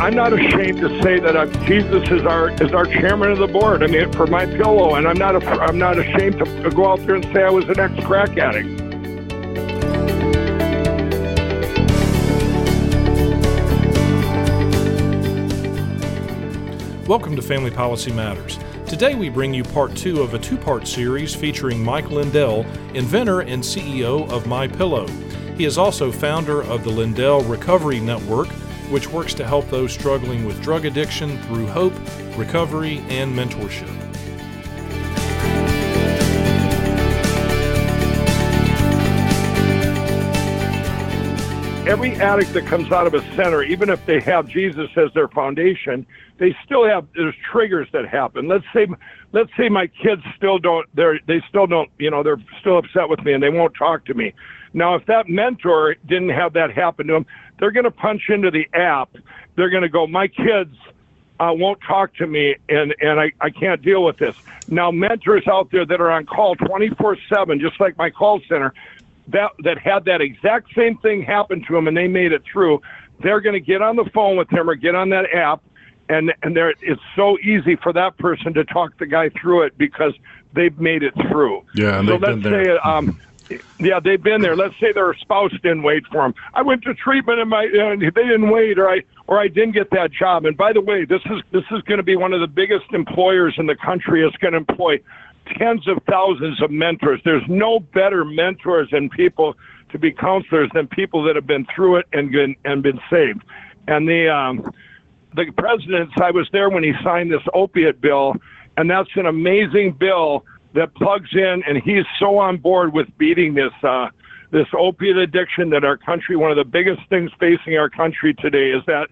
I'm not ashamed to say that Jesus is our chairman of the board. I mean, for my pillow, and I'm not ashamed to go out there and say I was an ex-crack addict. Welcome to Family Policy Matters. Today we bring you part 2 of a 2-part series featuring Mike Lindell, inventor and CEO of MyPillow. He is also founder of the Lindell Recovery Network, which works to help those struggling with drug addiction through hope, recovery, and mentorship. Every addict that comes out of a center, even if they have Jesus as their foundation, there's triggers that happen. Let's say my kids they're still upset with me and they won't talk to me. Now, if that mentor didn't have that happen to them, they're going to punch into the app. They're going to go, my kids won't talk to me, and I can't deal with this. Now, mentors out there that are on call 24/7, just like my call center, that had that exact same thing happen to them and they made it through, they're going to get on the phone with them or get on that app, and it's so easy for that person to talk the guy through it because they've made it through. Yeah, and so they've been there. They've been there. Let's say their spouse didn't wait for them. I went to treatment and they didn't wait, or I didn't get that job. And by the way, this is going to be one of the biggest employers in the country. It's going to employ tens of thousands of mentors. There's no better mentors and people to be counselors than people that have been through it and been saved. And the president, I was there when he signed this opiate bill, and that's an amazing bill that plugs in, and he's so on board with beating this opiate addiction that our country, one of the biggest things facing our country today is that.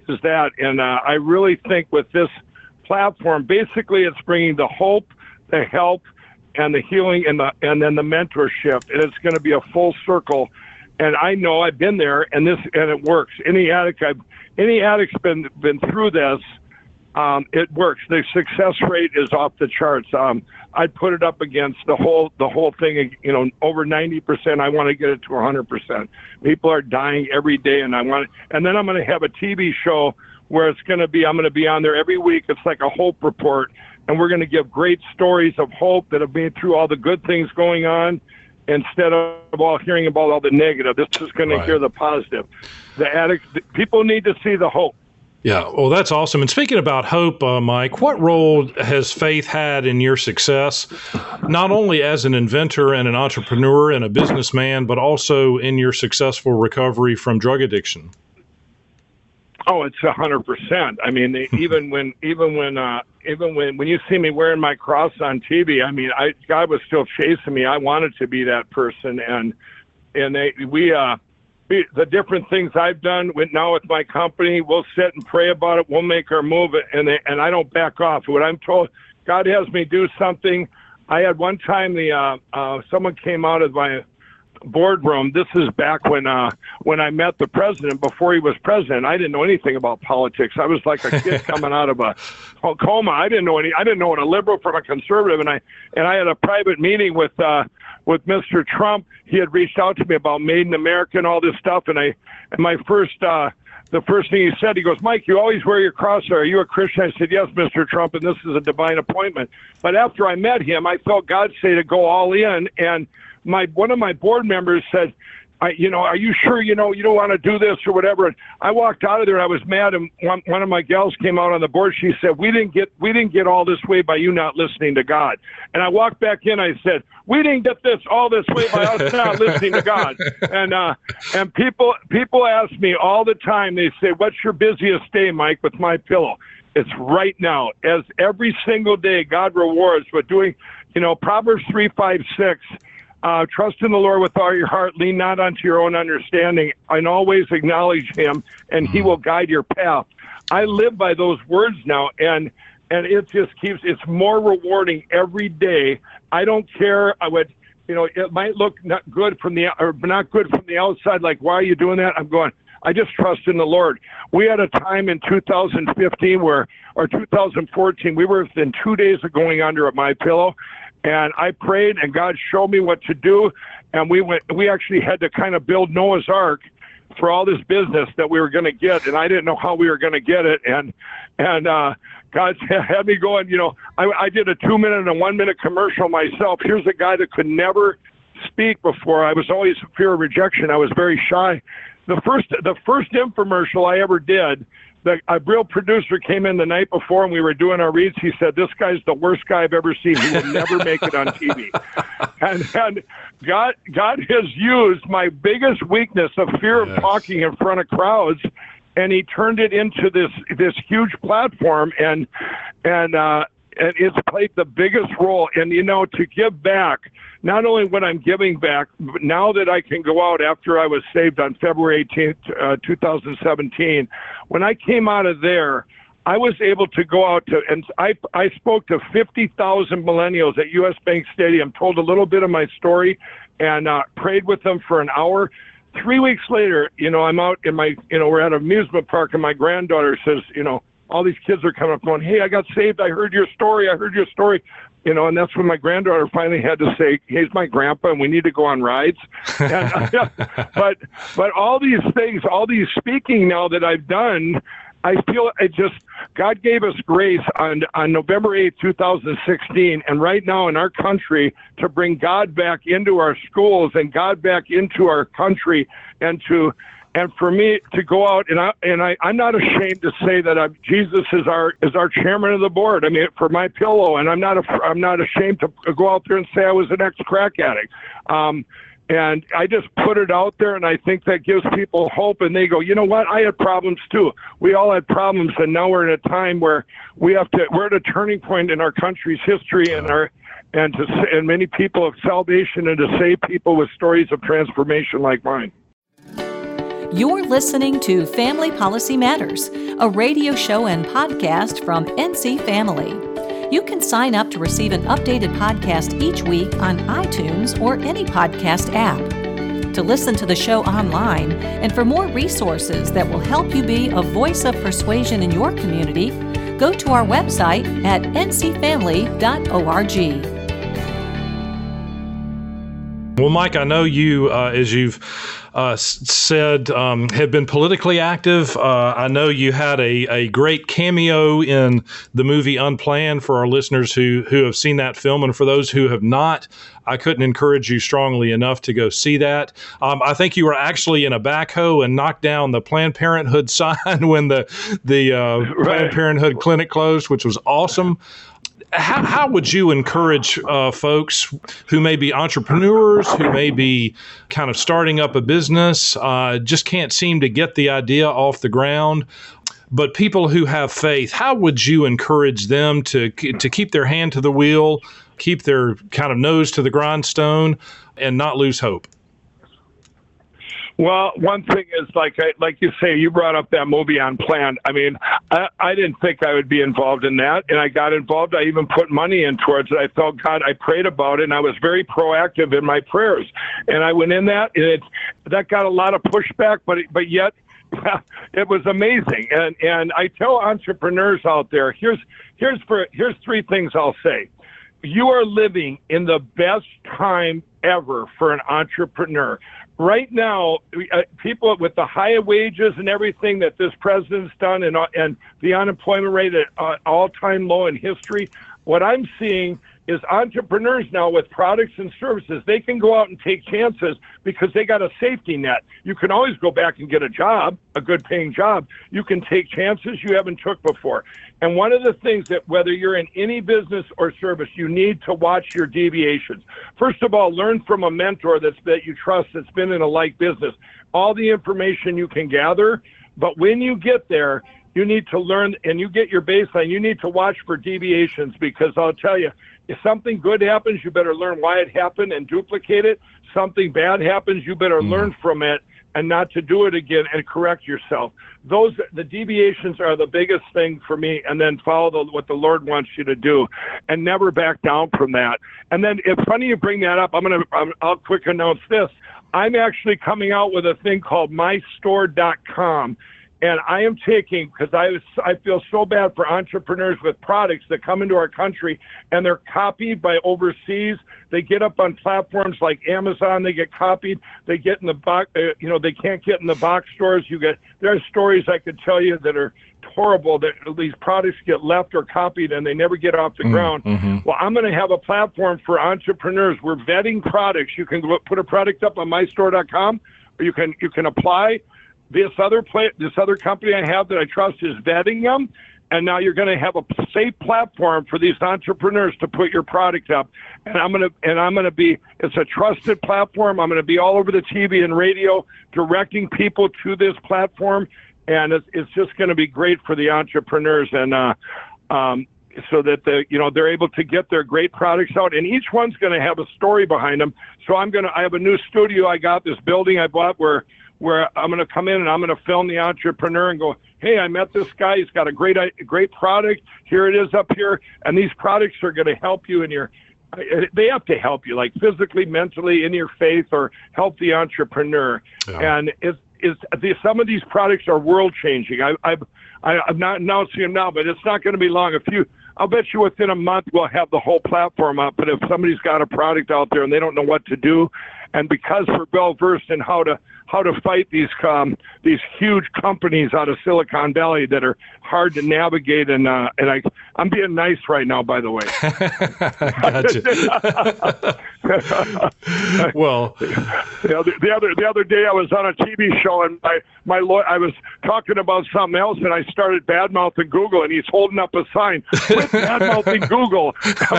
And I really think with this platform, basically it's bringing the hope, the help, and the healing, and then the mentorship, and it's going to be a full circle. And I know I've been there, and it works. Any addict's been through this. It works. The success rate is off the charts. I'd put it up against the whole thing. Over 90%. I want to get it to 100%. People are dying every day, and and then I'm going to have a TV show where I'm going to be on there every week. It's like a hope report, and we're going to give great stories of hope that have been through all the good things going on, instead of all hearing about all the negative. This is going to hear the positive. People need to see the hope. Yeah, well, that's awesome. And speaking about hope, Mike, what role has faith had in your success, not only as an inventor and an entrepreneur and a businessman, but also in your successful recovery from drug addiction? Oh, it's 100%. I mean, even when you see me wearing my cross on TV, I mean, God was still chasing me. I wanted to be that person, and the different things I've done with my company, we'll sit and pray about it. We'll make our move, and I don't back off. When I'm told God has me do something, I had one time someone came out of my boardroom. This is back when I met the president. Before he was president, I didn't know anything about politics. I was like a kid coming out of a coma. I didn't know what a liberal from a conservative, and I had a private meeting with Mr. Trump. He had reached out to me about Made in America and all this stuff, and the first thing he said, he goes, Mike, you always wear your cross. Are you a Christian? I said, yes, Mr. Trump, and this is a divine appointment. But after I met him, I felt God say to go all in, and one of my board members said, are you sure you don't want to do this or whatever? And I walked out of there and I was mad, and one of my gals came out on the board. She said, we didn't get all this way by you not listening to God. And I walked back in, I said, we didn't get all this way by us not listening to God. And people ask me all the time, they say, what's your busiest day, Mike, with MyPillow? It's right now. As every single day, God rewards with doing, Proverbs 3:5-6. Trust in the Lord with all your heart, lean not unto your own understanding, and always acknowledge him, and he will guide your path. I live by those words now, and it just it's more rewarding every day. I don't care. It might look not good from the outside, like, why are you doing that? I'm going, I just trust in the Lord. We had a time in 2015 or 2014, we were within 2 days of going under at MyPillow. And I prayed, and God showed me what to do. And we actually had to kind of build Noah's Ark for all this business that we were going to get, and I didn't know how we were going to get it. And God had me going, I did a 2-minute and 1-minute commercial myself. Here's a guy that could never speak before. I was always in fear of rejection. I was very shy. The first infomercial I ever did, a real producer came in the night before and we were doing our reads. He said, "This guy's the worst guy I've ever seen. He will never make it on TV." And God has used my biggest weakness of fear of talking in front of crowds, and he turned it into this huge platform, and it's played the biggest role. And to give back, not only when I'm giving back, but now that I can go out after I was saved on February 18th, 2017, when I came out of there, I was able to go out and I spoke to 50,000 millennials at US Bank Stadium, told a little bit of my story, and prayed with them for an hour. 3 weeks later, I'm out in my, we're at an amusement park, and my granddaughter says, all these kids are coming up going, "Hey, I got saved. I heard your story. And that's when my granddaughter finally had to say, "He's my grandpa, and we need to go on rides." And, but all these things, all these speaking now that I've done, I feel God gave us grace on November 8th, 2016, and right now in our country to bring God back into our schools and God back into our country, and for me to go out I'm not ashamed to say that Jesus is our chairman of the board. I mean, for My Pillow, and I'm not ashamed to go out there and say I was an ex-crack addict. And I just put it out there, and I think that gives people hope, and they go, "You know what? I had problems too. We all had problems, and now we're in a time where we're at a turning point in our country's history, and many people of salvation, and to save people with stories of transformation like mine." You're listening to Family Policy Matters, a radio show and podcast from NC Family. You can sign up to receive an updated podcast each week on iTunes or any podcast app. To listen to the show online and for more resources that will help you be a voice of persuasion in your community, go to our website at ncfamily.org. Well, Mike, I know you, as you've said, have been politically active. I know you had a great cameo in the movie Unplanned for our listeners who have seen that film. And for those who have not, I couldn't encourage you strongly enough to go see that. I think you were actually in a backhoe and knocked down the Planned Parenthood sign when the Planned Parenthood clinic closed, which was awesome. How would you encourage folks who may be entrepreneurs, who may be kind of starting up a business, just can't seem to get the idea off the ground, but people who have faith, how would you encourage them to keep their hand to the wheel, keep their kind of nose to the grindstone, and not lose hope? Well, one thing is, like you say, you brought up that movie Unplanned. I mean, I didn't think I would be involved in that, and I got involved. I even put money in towards it. I felt God. I prayed about it, and I was very proactive in my prayers. And I went in that, and that got a lot of pushback, but yet it was amazing. And I tell entrepreneurs out there, here's 3 things I'll say. You are living in the best time ever for an entrepreneur. Right now, people with the high wages and everything that this president's done, and the unemployment rate at all-time low in history, what I'm seeing is entrepreneurs now with products and services, they can go out and take chances because they got a safety net. You can always go back and get a job, a good paying job. You can take chances you haven't took before. And one of the things that whether you're in any business or service, you need to watch your deviations. First of all, learn from a mentor that you trust that's been in a like business. All the information you can gather, but when you get there, you need to learn and you get your baseline. You need to watch for deviations because I'll tell you, if something good happens, you better learn why it happened and duplicate it. Something bad happens, you better learn from it and not to do it again and correct yourself. The deviations are the biggest thing for me, and then follow what the Lord wants you to do and never back down from that. And then it's funny you bring that up. I'll quick announce this. I'm actually coming out with a thing called mystore.com. And I am taking, because I feel so bad for entrepreneurs with products that come into our country and they're copied by overseas. They get up on platforms like Amazon. They get copied. They get in the box. They can't get in the box stores. There are stories I could tell you that are horrible, that these products get left or copied and they never get off the ground. Mm-hmm. Well, I'm going to have a platform for entrepreneurs. We're vetting products. You can put a product up on mystore.com, or you can apply. This other company I have that I trust is vetting them, and now you're going to have a safe platform for these entrepreneurs to put your product up. And I'm going to be, it's a trusted platform. I'm going to be all over the TV and radio directing people to this platform, and it's just going to be great for the entrepreneurs, and so that they're able to get their great products out, and each one's going to have a story behind them. So I have a new studio. I got this building I bought where I'm going to come in and I'm going to film the entrepreneur and go, hey, I met this guy. He's got a great product. Here it is up here. And these products are going to help you they have to help you, like physically, mentally, in your faith, or help the entrepreneur. Yeah. And some of these products are world changing. I'm not announcing them now, but it's not going to be long. I'll bet you within a month we'll have the whole platform up. But if somebody's got a product out there and they don't know what to do, and because we're well versed in how to fight these huge companies out of Silicon Valley that are hard to navigate, and I'm being nice right now, by the way. Gotcha. Well, the other day I was on a TV show, and I was talking about something else, and I started bad-mouthing Google, and he's holding up a sign, quit bad-mouthing Google.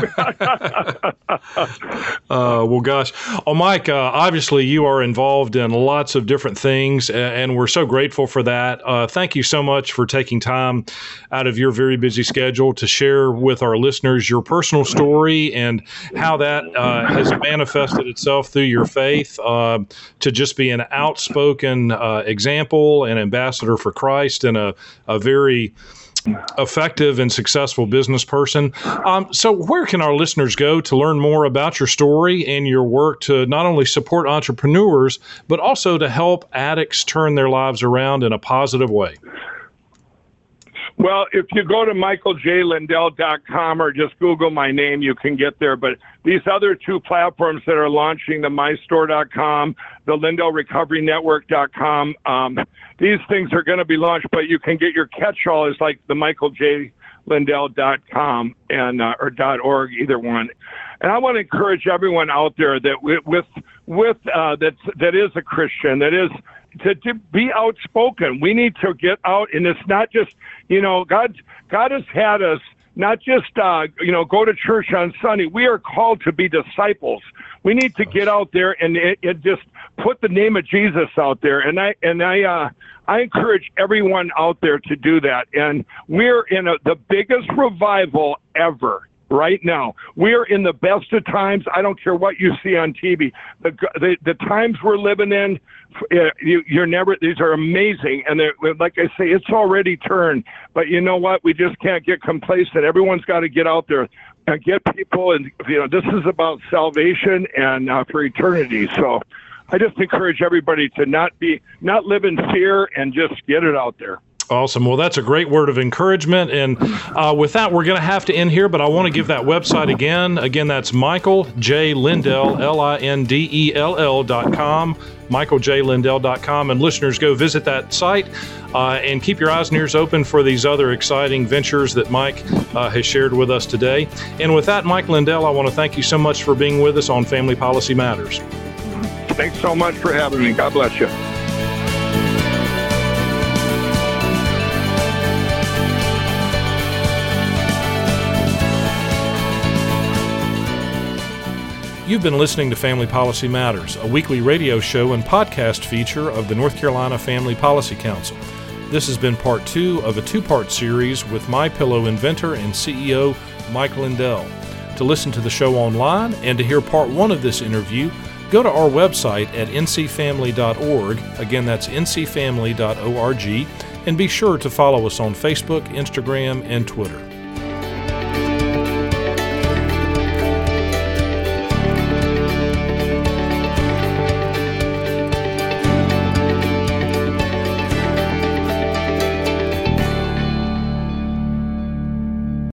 Well, gosh. Oh, Mike, obviously you are involved in lots of different things, and we're so grateful for that. Thank you so much for taking time out of your very busy schedule to share with our listeners your personal story and how that has manifested itself through your faith to just be an outspoken example and ambassador for Christ, and a very effective and successful business person. So where can our listeners go to learn more about your story and your work to not only support entrepreneurs, but also to help addicts turn their lives around in a positive way? Well, if you go to michaeljlindell.com or just Google my name, you can get there. But these other two platforms that are launching, the mystore.com, the LindellRecoveryNetwork.com, these things are going to be launched, but you can get your catch-all is like the michaeljlindell.com and or .org, either one. And I want to encourage everyone out there that that is a Christian, that is to be outspoken. We need to get out, and it's not just, God has had us not just, go to church on Sunday. We are called to be disciples. We need to get out there and just put the name of Jesus out there. And I encourage everyone out there to do that. And we're in the biggest revival ever. Right now, we're in the best of times. I don't care what you see on TV. The times we're living in, these are amazing. And like I say, it's already turned. But you know what? We just can't get complacent. Everyone's got to get out there and get people. And, this is about salvation and for eternity. So I just encourage everybody to not live in fear and just get it out there. Awesome. Well, that's a great word of encouragement. And with that, we're going to have to end here, but I want to give that website again. Again, that's Michael J. Lindell, LINDELL.com, michaeljlindell.com. And listeners, go visit that site and keep your eyes and ears open for these other exciting ventures that Mike has shared with us today. And with that, Mike Lindell, I want to thank you so much for being with us on Family Policy Matters. Thanks so much for having me. God bless you. You've been listening to Family Policy Matters, a weekly radio show and podcast feature of the North Carolina Family Policy Council. This has been part 2 of a 2-part series with MyPillow inventor and CEO Mike Lindell. To listen to the show online and to hear part 1 of this interview, go to our website at ncfamily.org. Again, that's ncfamily.org. And be sure to follow us on Facebook, Instagram, and Twitter.